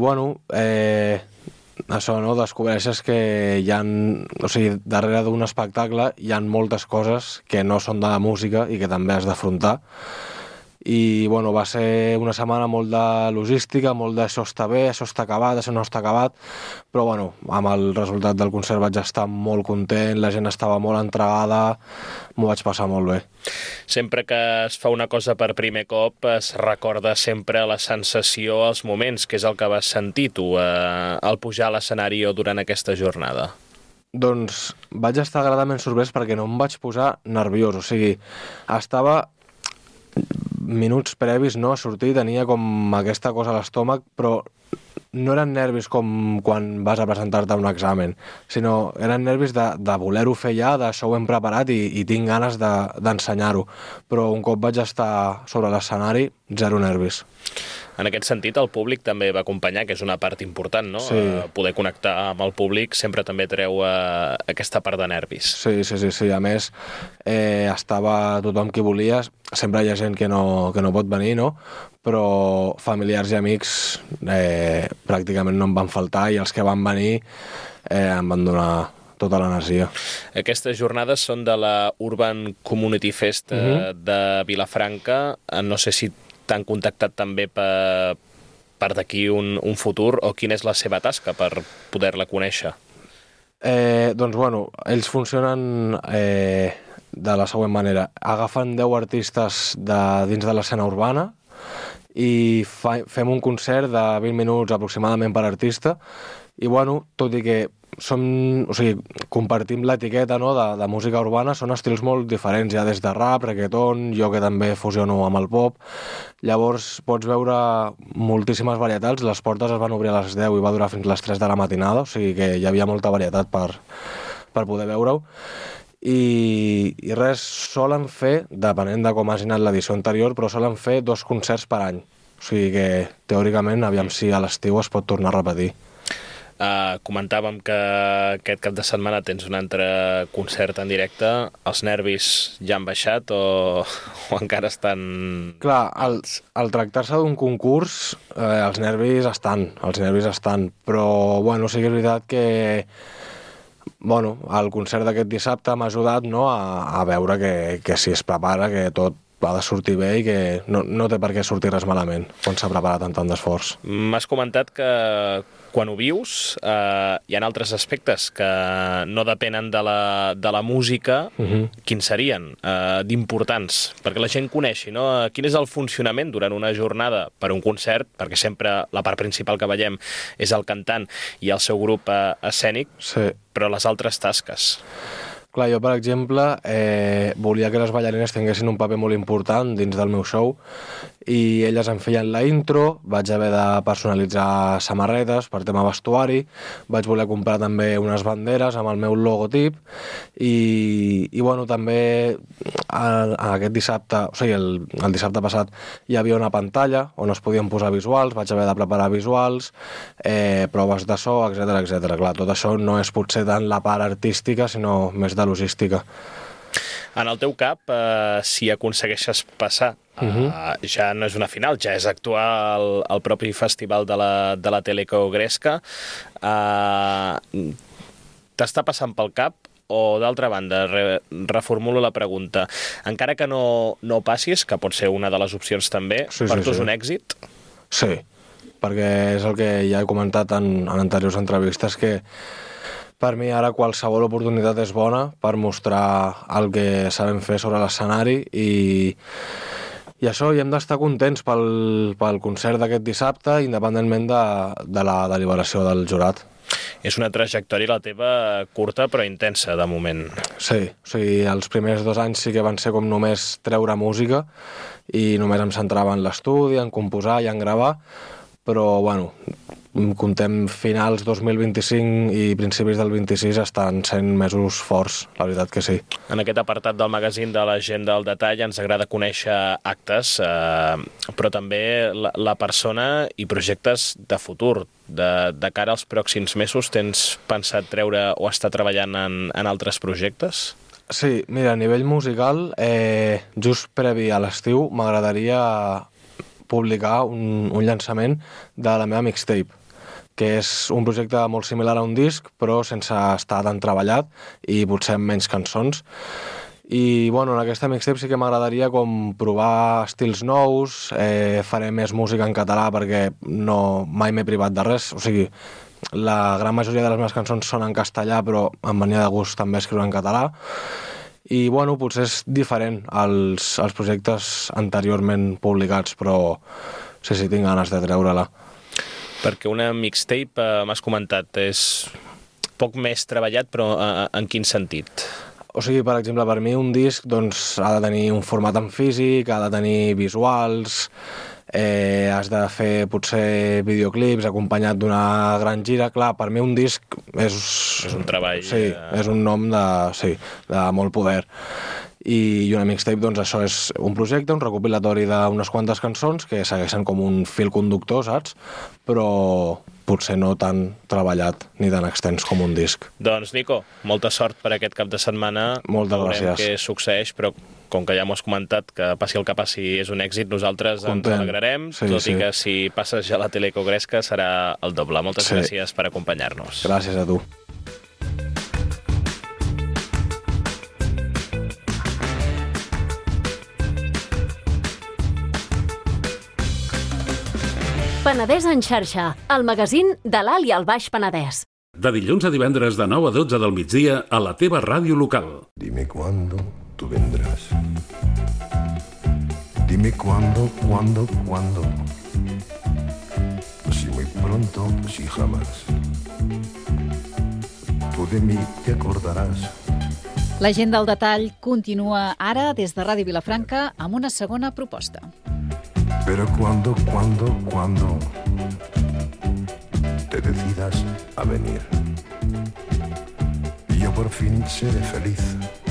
S9: això, descobreixes que hi ha... darrere d'un espectacle hi ha moltes coses que no són de la música i que també has d'afrontar. I, va ser una setmana molt de logística, molt de això està bé, això està acabat, això no està acabat, però, amb el resultat del concert vaig estar molt content, la gent estava molt entregada, m'ho vaig passar molt bé.
S8: Sempre que es fa una cosa per primer cop es recorda sempre la sensació, els moments, que és el que vas sentir tu al pujar a l'escenari o durant aquesta jornada.
S9: Doncs vaig estar agradablement sorprès perquè no em vaig posar nerviós, estava minuts previs a sortir, tenia com aquesta cosa a l'estómac, però no eren nervis com quan vas a presentar-te a un examen, sinó eren nervis de voler-ho fer ja, d'això ho hem preparat i tinc ganes d'ensenyar-ho. Però un cop vaig estar sobre l'escenari, 0 nervis.
S8: En aquest sentit, el públic també va acompanyar, que és una part important, no?
S9: Sí.
S8: Poder connectar amb el públic sempre també treu aquesta part de nervis.
S9: Sí. A més, estava tothom qui volia. Sempre hi ha gent que no pot venir, no? Però familiars i amics pràcticament no em van faltar i els que van venir em van donar tota l'energia.
S8: Aquestes jornades són de la Urban Community Fest de Vilafranca. No sé si t'han contactat també per d'aquí un futur, o quina és la seva tasca per poder-la conèixer?
S9: Doncs, ells funcionen de la següent manera. Agafen 10 artistes dins de l'escena urbana i fem un concert de 20 minuts aproximadament per artista, i bueno, tot i que compartim l'etiqueta, no, de música urbana, són estils molt diferents, ja des de rap, reggaeton, jo que també fusiono amb el pop. Llavors pots veure moltíssimes varietats, les portes es van obrir a les 10 i va durar fins a les 3 de la matinada, o sigui que hi havia molta varietat per poder veure-ho. I res, solen fer, depenent de com hagi anat l'edició anterior, però solen fer 2 concerts per any. O sigui que, teòricament, aviam si a l'estiu es pot tornar a repetir.
S8: Comentàvem que aquest cap de setmana tens un altre concert en directe. Els nervis ja han baixat o encara estan...
S9: Clar, al tractar-se d'un concurs, els nervis estan, però bueno, sí que és veritat que el concert d'aquest dissabte m'ha ajudat, no, a veure que si es prepara, que tot ha de sortir bé i que no té per què sortir res malament quan s'ha preparat amb tant d'esforç.
S8: M'has comentat que quan ho vius hi ha altres aspectes que no depenen de la música. Quins serien d'importants? Perquè la gent coneixi, no? Quin és el funcionament durant una jornada per un concert, perquè sempre la part principal que veiem és el cantant i el seu grup escènic,
S9: sí,
S8: però les altres tasques.
S9: Clar, jo, per exemple, volia que les ballarines tinguessin un paper molt important dins del meu show i elles em feien la intro, vaig haver de personalitzar samarretes per tema vestuari, vaig voler comprar també unes banderes amb el meu logotip i bueno, també aquest dissabte, o sigui, el dissabte passat hi havia una pantalla on es podien posar visuals, vaig haver de preparar visuals, proves de so, etc. Clar, tot això no és potser tant la part artística, sinó més de logística.
S8: En el teu cap, si aconsegueixes passar, ja no és una final, ja és actuar al propi festival de la Teleco Gresca, t'està passant pel cap? O, d'altra banda, reformulo la pregunta, encara que no passis, que pot ser una de les opcions també, per tu és un èxit?
S9: Sí, perquè és el que ja he comentat en anteriors entrevistes, que per mi ara qualsevol oportunitat és bona per mostrar el que sabem fer sobre l'escenari i això, i hem d'estar contents pel concert d'aquest dissabte, independentment de la deliberació del jurat.
S8: És una trajectòria la teva curta però intensa, de moment.
S9: Sí, o sigui, els primers 2 anys sí que van ser com només treure música i només em centrava en l'estudi, en composar i en gravar, però, bueno, comptem finals 2025 i principis del 26 estan sent mesos forts, la veritat que sí.
S8: En aquest apartat del magazín de la gent del detall ens agrada conèixer actes, però també la persona i projectes de futur. De cara als pròxims mesos, tens pensat treure o estar treballant en altres projectes?
S9: Sí, mira, a nivell musical, just previ a l'estiu, m'agradaria publicar un llançament de la meva mixtape, que és un projecte molt similar a un disc, però sense estar tan treballat i potser amb menys cançons. I, bueno, en aquesta mixtape sí que m'agradaria com provar estils nous, faré més música en català perquè mai m'he privat de res, o sigui, la gran majoria de les meves cançons són en castellà, però em venia de gust també escriure en català. I, bueno, potser és diferent als projectes anteriorment publicats, però sí, tinc ganes de treure-la.
S8: Perquè una mixtape, m'has comentat, és poc més treballat, però en quin sentit?
S9: O sigui, per exemple, per mi un disc doncs, ha de tenir un format en físic, ha de tenir visuals, has de fer potser videoclips acompanyat d'una gran gira. Clar, per mi un disc és
S8: un treball.
S9: Sí, és un nom de molt poder. I una mixtape, doncs, això és un projecte, un recopilatori d'unes quantes cançons que segueixen com un fil conductor, saps? Però potser no tan treballat ni tan extens com un disc.
S8: Doncs, Nico, molta sort per aquest cap de setmana.
S9: Moltes gràcies.
S8: Veurem què succeeix, però com que ja m'ho has comentat, que passi el que passi és un èxit, nosaltres ens alegrarem, tot i que si passes ja a la Teleco Gresca serà el doble. Moltes gràcies per acompanyar-nos.
S9: Gràcies a tu.
S7: Penedès en xarxa, el magazín de l'Alt i el Baix Penedès.
S10: De dilluns a divendres de 9 a 12 del migdia a la teva ràdio local.
S11: Dime cuándo tú vendrás. Dime cuándo, si muy pronto, si jamás. Tú de mí te acordarás.
S3: L'agenda al detall continua ara des de Ràdio Vilafranca amb una segona proposta.
S11: Pero cuando te decidas a venir, yo por fin seré feliz.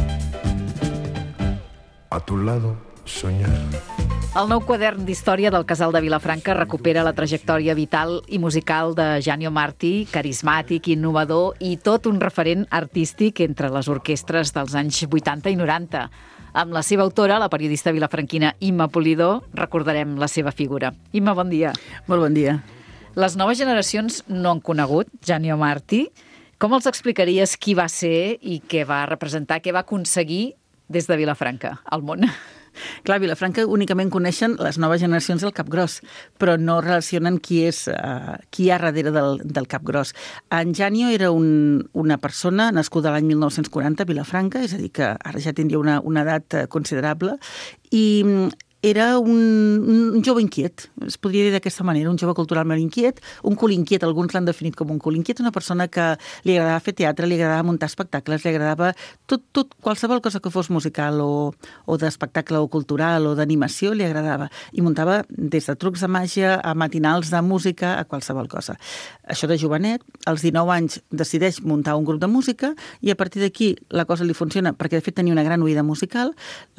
S11: A tu lado soñar.
S3: El nou quadern d'història del Casal de Vilafranca recupera la trajectòria vital i musical de Janio Martí, carismàtic, innovador i tot un referent artístic entre les orquestres dels anys 80 i 90. Amb la seva autora, la periodista vilafranquina Imma Polidor, recordarem la seva figura. Imma, bon dia.
S12: Molt bon dia.
S3: Les noves generacions no han conegut Janio Martí. Com els explicaries qui va ser i què va representar, què va aconseguir des de Vilafranca al món?
S12: Clar, a Vilafranca únicament coneixen les noves generacions del Capgròs, però no relacionen qui hi ha darrere del Capgròs. En Janio era una persona nascuda l'any 1940 a Vilafranca, és a dir, que ara ja tindria una edat considerable, i era un jove inquiet, es podria dir d'aquesta manera, un jove culturalment inquiet, un cul inquiet, alguns l'han definit com un cul inquiet, una persona que li agradava fer teatre, li agradava muntar espectacles, li agradava tot qualsevol cosa que fos musical o d'espectacle o cultural o d'animació, li agradava. I muntava des de trucs de màgia a matinals de música, a qualsevol cosa. Això de jovenet, als 19 anys decideix muntar un grup de música i a partir d'aquí la cosa li funciona, perquè de fet tenia una gran oïda musical,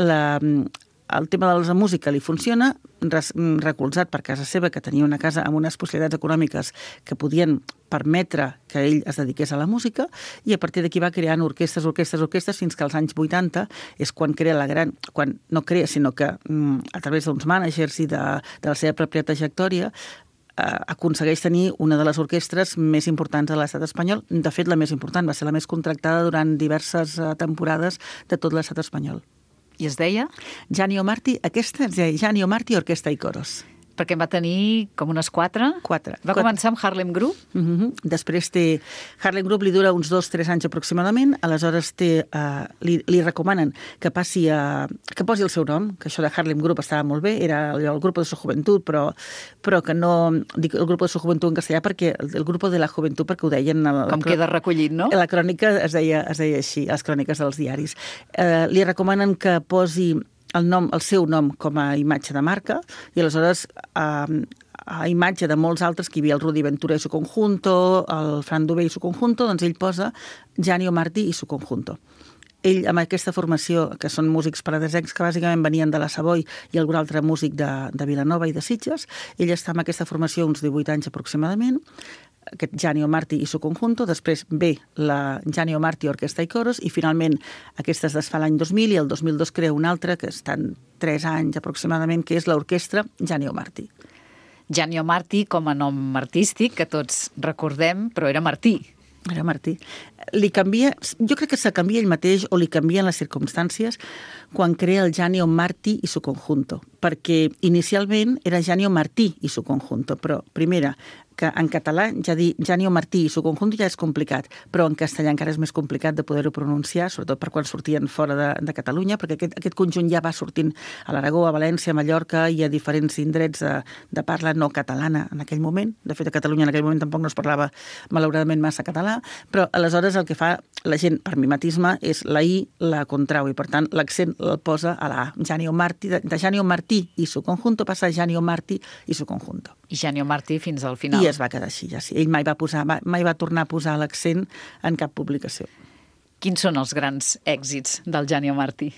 S12: el tema de la música li funciona, recolzat per casa seva, que tenia una casa amb unes possibilitats econòmiques que podien permetre que ell es dediqués a la música, i a partir d'aquí va creant orquestres, fins que als anys 80 és quan crea quan no crea, sinó que a través d'uns mànagers i de la seva pròpia trajectòria aconsegueix tenir una de les orquestres més importants de l'estat espanyol. De fet, la més important, va ser la més contractada durant diverses temporades de tot l'estat espanyol.
S3: I es deia?
S12: Janio Martí, aquesta es deia Janio Martí Orquestra i Coros.
S3: Perquè en va tenir com unes 4. Va començar amb Harlem Group.
S12: Després Harlem Group li dura uns 2-3 anys aproximadament, aleshores li recomanen que posi el seu nom, que això de Harlem Group estava molt bé, era el Grupo de su Juventud, però que no dic el Grupo de su Juventud en castellà perquè el Grupo de la Juventud, perquè ho deien...
S3: Com queda recollit, no?
S12: La crònica es deia així, les cròniques dels diaris. Li recomanen que posi el seu nom com a imatge de marca i aleshores a imatge de molts altres, que hi havia el Rudy Ventura i su conjunto, el Fran Dubé i su conjunto, doncs ell posa Janio Martí i su conjunto. Ell, amb aquesta formació, que són músics paradesencs que bàsicament venien de la Savoy i algun altre músic de Vilanova i de Sitges, ell està amb aquesta formació uns 18 anys aproximadament, aquest Janio Martí i su conjunto, després ve la Janio Martí Orquestra i Coros i finalment aquesta es desfà l'any 2000 i el 2002 crea una altra que estan 3 anys aproximadament, que és l'Orquestra Janio Martí.
S3: Janio Martí com a nom artístic, que tots recordem, però era Martí.
S12: Era Martí. Li canvia, jo crec que se canvia ell mateix o li canvien les circumstàncies quan crea el Janio Martí i su conjunto, perquè inicialment era Janio Martí i su conjunto, però primera, que en català ja dir Janio Martí i su conjunto ja és complicat, però en castellà encara és més complicat de poder-ho pronunciar, sobretot per quan sortien fora de Catalunya, perquè aquest conjunt ja va sortint a l'Aragó, a València, a Mallorca i a diferents indrets de parla no catalana en aquell moment. De fet, a Catalunya en aquell moment tampoc no es parlava malauradament massa català, però aleshores el que fa la gent per mimetisme és la I la contrau i per tant l'accent el posa a la A. Janio Martí, de Janio Martí i su conjunto passa a Janio Martí i su conjunto.
S3: I Janio Martí fins al final.
S12: I es va quedar així, ja sí. Ell mai va tornar a posar l'accent en cap publicació.
S3: Quins són els grans èxits del Janio Martí?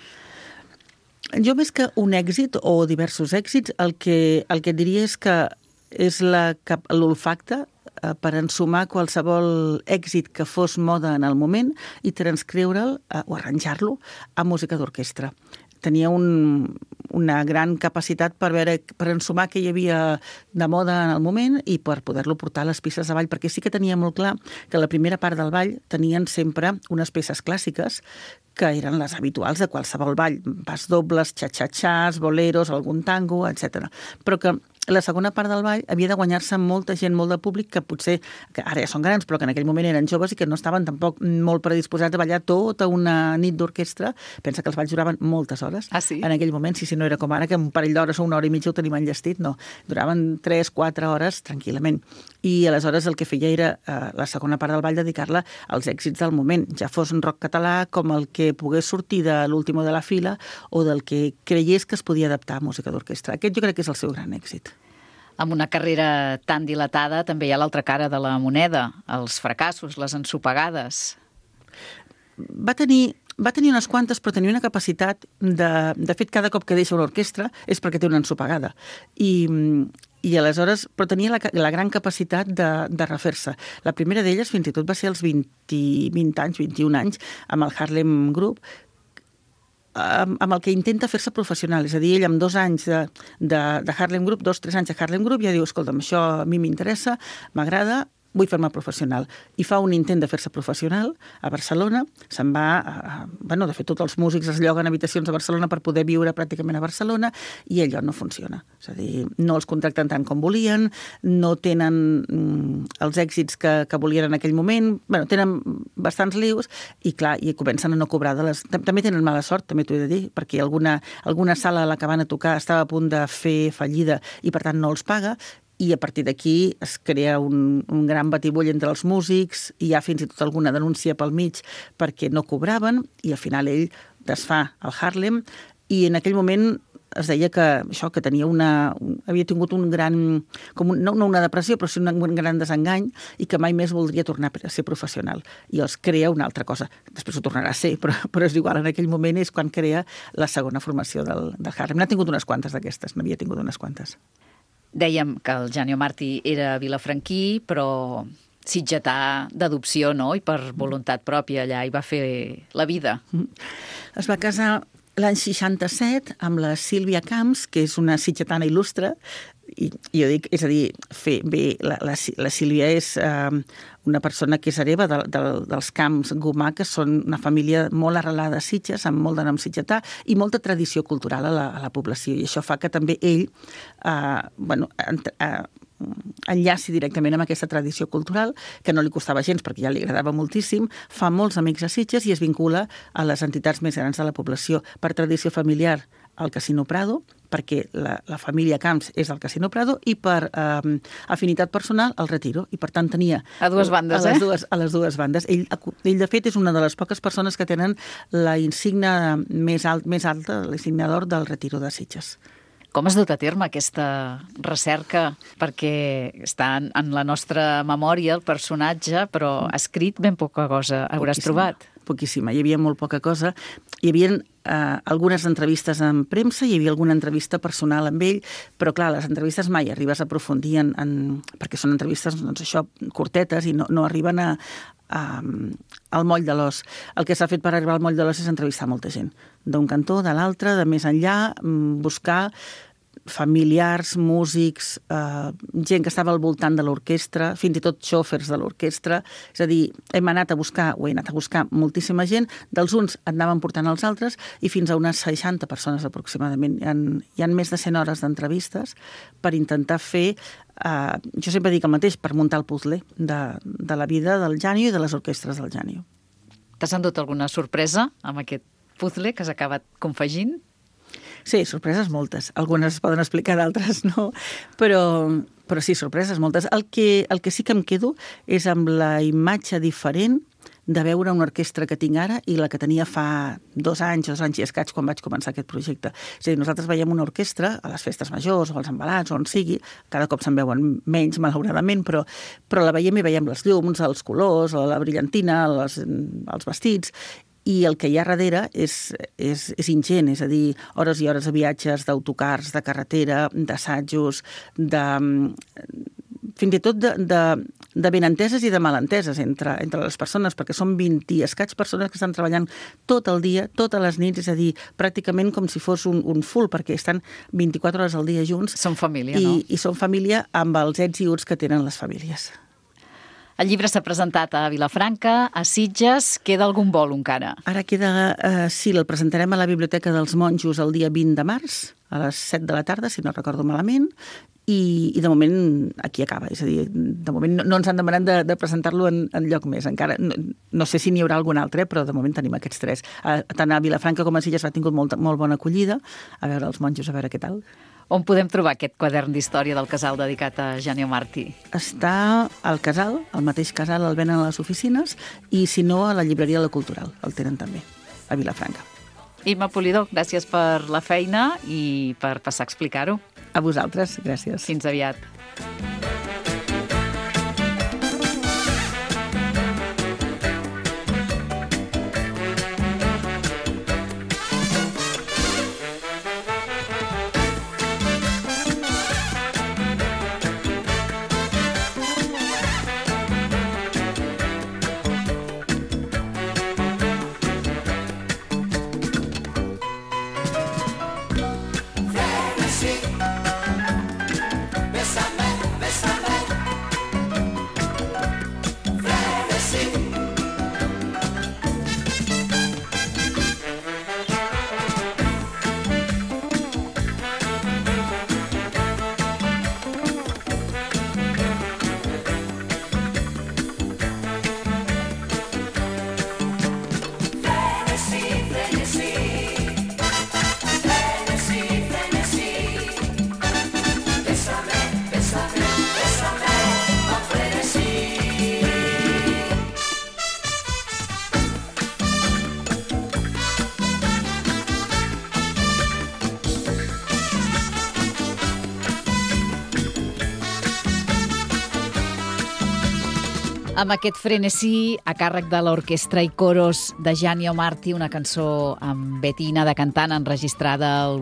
S12: Jo més que un èxit o diversos èxits, el que diria és que és l'olfacte per ensumar qualsevol èxit que fos moda en el moment i transcriure'l o arranjar-lo a música d'orquestra. Tenia una gran capacitat per ensumar què hi havia de moda en el moment i per poder-lo portar a les pistes de ball, perquè sí que tenia molt clar que la primera part del ball tenien sempre unes peces clàssiques que eren les habituals de qualsevol ball, pas dobles, xa-xa-xas, boleros, algun tango, etc. Però que la segona part del ball havia de guanyar-se molta gent, molt de públic, que potser, que ara ja són grans, però que en aquell moment eren joves i que no estaven tampoc molt predisposats a ballar tota una nit d'orquestra. Pensa que els balls duraven moltes hores.
S3: Ah, sí?
S12: En aquell moment, si no era com ara, que un parell d'hores o una hora i mitja ho tenim enllestit, no. Duraven 3-4 hores tranquil·lament. I aleshores el que feia era la segona part del ball dedicar-la als èxits del moment, ja fos un rock català com el que pogués sortir de l'último de la fila o del que creiés que es podia adaptar a música d'orquestra. Aquest jo crec que és el seu gran èxit.
S3: Amb una carrera tan dilatada també hi ha l'altra cara de la moneda, els fracassos, les ensopegades.
S12: Va tenir unes quantes, però tenia una capacitat de fet, cada cop que deixa una orquestra és perquè té una ensopegada. I aleshores, però tenia la gran capacitat de refer-se. La primera d'elles, fins i tot, va ser als 20 anys, 21 anys, amb el Harlem Group, amb el que intenta fer-se professional. És a dir, ell amb 2 anys de Harlem Group, 2-3 anys de Harlem Group, ja diu, escolta'm, això a mi m'interessa, m'agrada, vull fer-me professional. I fa un intent de fer-se professional a Barcelona, se'n va, de fet, tots els músics es lloguen habitacions a Barcelona per poder viure pràcticament a Barcelona, i allò no funciona. És a dir, no els contracten tant com volien, no tenen els èxits que volien en aquell moment, tenen bastants lius, i clar, i comencen a no cobrar de les... També tenen mala sort, també t'ho he de dir, perquè alguna sala a la que van a tocar estava a punt de fer fallida i, per tant, no els paga, i a partir d'aquí es crea un gran batibull entre els músics, i hi ha fins i tot alguna denúncia pel mig perquè no cobraven, i al final ell desfà el Harlem, i en aquell moment es deia que tenia havia tingut un gran, no una depressió, però sí un gran desengany, i que mai més voldria tornar a ser professional. I els crea una altra cosa. Després ho tornarà a ser, però és igual, en aquell moment és quan crea la segona formació del Harlem. N'ha tingut unes quantes d'aquestes, n'havia tingut unes quantes.
S3: Dèiem que el Janio Martí era vilafranquí, però sitgetà d'adopció, no? I per voluntat pròpia allà hi va fer la vida.
S12: Es va casar l'any 67 amb la Sílvia Camps, que és una sitgetana il·lustre, i jo dic, és a dir, la Sílvia és una persona que és hereva dels Camps Gomà, que són una família molt arrelada a Sitges, amb molt de nom sitgetà i molta tradició cultural a la població, i això fa que també ell enllaci directament amb aquesta tradició cultural, que no li costava gens perquè ja li agradava moltíssim, fa molts amics a Sitges i es vincula a les entitats més grans de la població. Per tradició familiar, al Casino Prado, perquè la família Camps és al Casino Prado, i per afinitat personal, al Retiro. I per tant tenia...
S3: A dues bandes,
S12: a les dues bandes. Ell, de fet, és una de les poques persones que tenen la insígnia més alta, la insígnia d'or del Retiro de Sitges.
S3: Com has dut a terme aquesta recerca? Perquè està en la nostra memòria el personatge, però escrit ben poca cosa hauràs trobat.
S12: Poquíssima, hi havia molt poca cosa. Hi havia algunes entrevistes en premsa, hi havia alguna entrevista personal amb ell, però clar, les entrevistes mai arribes a aprofundir perquè són entrevistes, curtetes, i no arriben al moll de l'os. El que s'ha fet per arribar al moll de l'os és entrevistar molta gent, d'un cantó, de l'altre, de més enllà, buscar familiars, músics, gent que estava al voltant de l'orquestra, fins i tot xòfers de l'orquestra. És a dir, he anat a buscar moltíssima gent, dels uns anaven portant els altres, i fins a unes 60 persones aproximadament. Hi ha més de 100 hores d'entrevistes per intentar fer, jo sempre dic el mateix, per muntar el puzzle de la vida del Janio i de les orquestres del Janio.
S3: T'has endut alguna sorpresa amb aquest puzzle que has acabat confegint?
S12: Sí, sorpreses moltes. Algunes es poden explicar, d'altres no, però sí, sorpreses moltes. El que sí que em quedo és amb la imatge diferent de veure una orquestra que tinc ara i la que tenia fa 2 anys i escaig quan vaig començar aquest projecte. És a dir, nosaltres veiem una orquestra a les festes majors o als embalats o on sigui, cada cop se'n veuen menys, malauradament, però la veiem i veiem les llums, els colors, la brillantina, els vestits, i el que hi ha darrere és ingent, és a dir, hores i hores de viatges, d'autocars, de carretera, d'assajos, fins i tot de benenteses i de malenteses entre les persones, perquè són 20 i escaig persones que estan treballant tot el dia, totes les nits, és a dir, pràcticament com si fos un full, perquè estan 24 hores al dia junts.
S3: Són família, no?
S12: I són família amb els ets i uts que tenen les famílies.
S3: El llibre s'ha presentat a Vilafranca, a Sitges. Queda algun bolo encara?
S12: Ara queda, sí, el presentarem a la Biblioteca dels Monjos el dia 20 de març, a les 7 de la tarda, si no recordo malament, i de moment aquí acaba. És a dir, de moment no ens han demanat de presentar-lo en lloc més. Encara no sé si n'hi haurà algun altre, però de moment tenim aquests 3. Tant a Vilafranca com a Sitges ha tingut molt bona acollida. A veure els monjos, a veure què tal.
S3: On podem trobar aquest quadern d'història del casal dedicat a Janio Martí?
S12: Està al casal, al mateix casal el venen a les oficines, i si no a la llibreria La Cultural, el tenen també, a Vilafranca.
S3: Imma Polidor, gràcies per la feina i per passar a explicar-ho.
S12: A vosaltres, gràcies.
S3: Fins aviat. Amb aquest frenesí, a càrrec de l'orquestra i coros de Janio Martí, una cançó amb Betina de cantant enregistrada el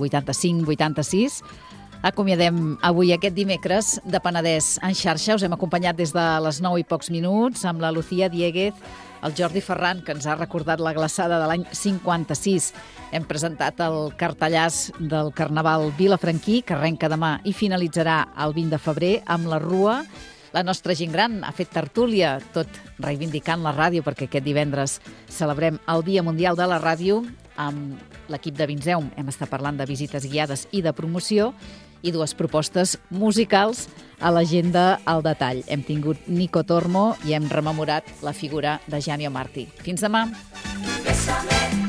S3: 85-86, acomiadem avui aquest dimecres de Penedès en xarxa. Us hem acompanyat des de les 9 i pocs minuts amb la Lucía Diéguez, el Jordi Ferran, que ens ha recordat la glaçada de l'any 56. Hem presentat el cartellàs del Carnaval vilafranquí, que arrenca demà i finalitzarà el 20 de febrer amb la Rua. La nostra gent gran ha fet tertúlia, tot reivindicant la ràdio, perquè aquest divendres celebrem el Dia Mundial de la Ràdio. Amb l'equip de Vinzeum hem estat parlant de visites guiades i de promoció i 2 propostes musicals a l'agenda al detall. Hem tingut Nico Tormo i hem rememorat la figura de Janio Martí. Fins demà! Bésame.